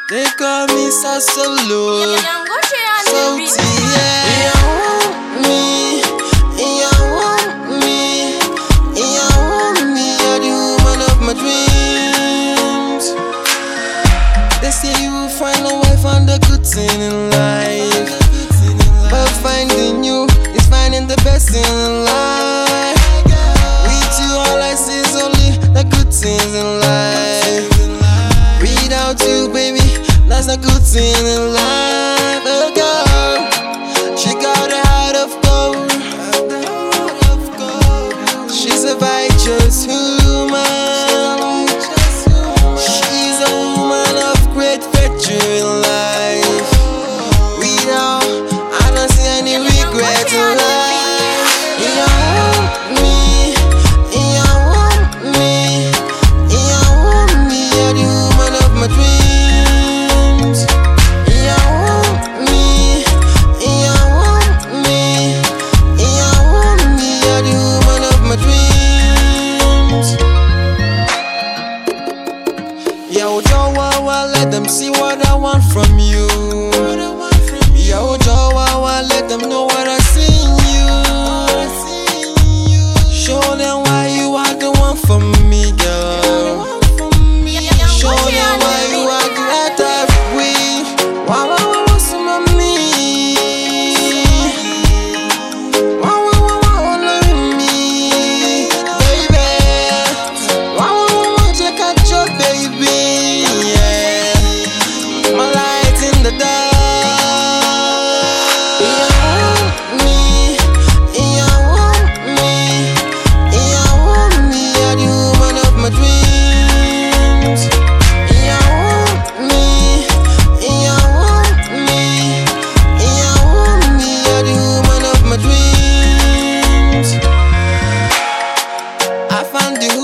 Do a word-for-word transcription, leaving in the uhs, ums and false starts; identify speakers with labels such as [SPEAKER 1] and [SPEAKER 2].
[SPEAKER 1] They call me Sasolo.
[SPEAKER 2] So
[SPEAKER 1] yeah. You want me, you want me, you want me. You're the woman of my dreams. They say you will find a wife and a good thing in life, but finding you is finding the best in life. With you all I see is only the good things in life. Without you, baby, that's a good thing in life. Oh girl, she got a heart of gold. She's a righteous woman. She's a woman of great virtue in life. Without, I don't see any regret in life. You want me, you want me, you want me. You're the woman of my dreams. You want me, you want me, you want me. You're the woman of my dreams. Yo, Joe, let them see what I want from you. Yo, Joe, let them know what I see in you. Show them why you are the one for me, girl. Show them why you are the right of we. Why, why, why, what's my me? Why, why, why, why, only me, baby? Why, why, why, why, check out your baby? Yeah, my light in the dark. You want me, you want me, you want me. You're the woman of my dreams. You want me, you want me, you want me. You're the woman of my dreams. I found the